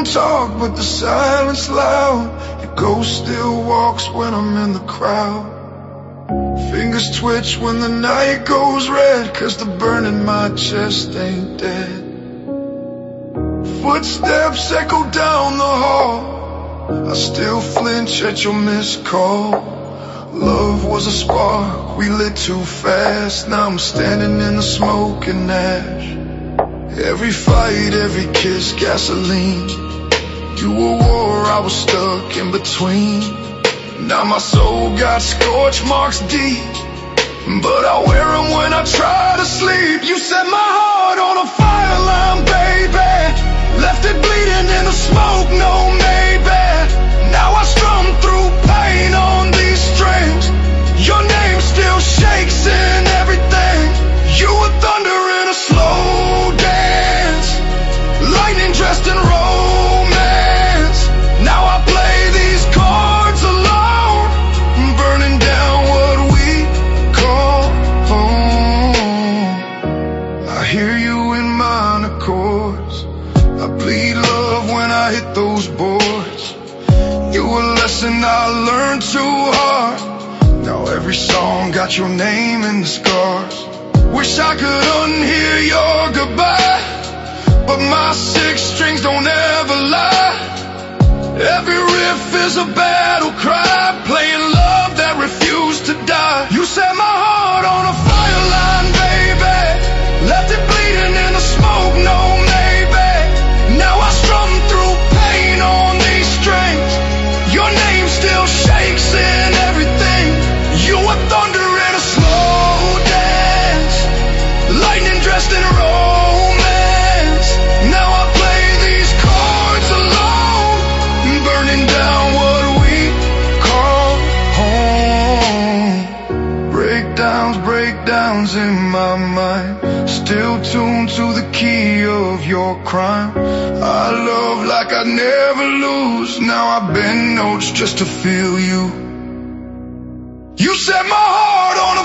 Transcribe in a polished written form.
don't talk, but the silence loud. Your ghost still walks when I'm in the crowd. Fingers twitch when the night goes red, 'cause the burn in my chest ain't dead. Footsteps echo down the hall. I still flinch at your missed call. Love was a spark, we lit too fast. Now I'm standing in the smoke and ash. Every fight, every kiss, gasoline. You were war, I was stuck in between. Now my soul got scorch marks deep, but I wear them when I try to sleep. You set my heart on a fire line, baby. Left it bleeding in the smoke, no maybe. Now I strum through pain on these strings. Your name still shakes in everything. You were thunder in a slow dance, lightning dressed in romance. Now I play these cards alone, burning down what we call home. I hear you in minor chords. I bleed love when I hit those boards. You a lesson I learned too hard. Now every song got your name in the scars. Wish I could unhear your goodbye, but my six strings don't ever lie. Every riff is a battle cry, playing love that refused to die. You set my heart on a fire line, baby. Left it bleeding in the smoke, no maybe. Now I strum through pain on these strings. Your name still shakes in everything. You were thunder in a slow dance, lightning dressed in romance. Now I play these cards alone, burning down what we call home. Breakdowns in my mind, still tuned to the key of your crime. I love like I never lose. Now I bend notes just to feel you. You set my heart on a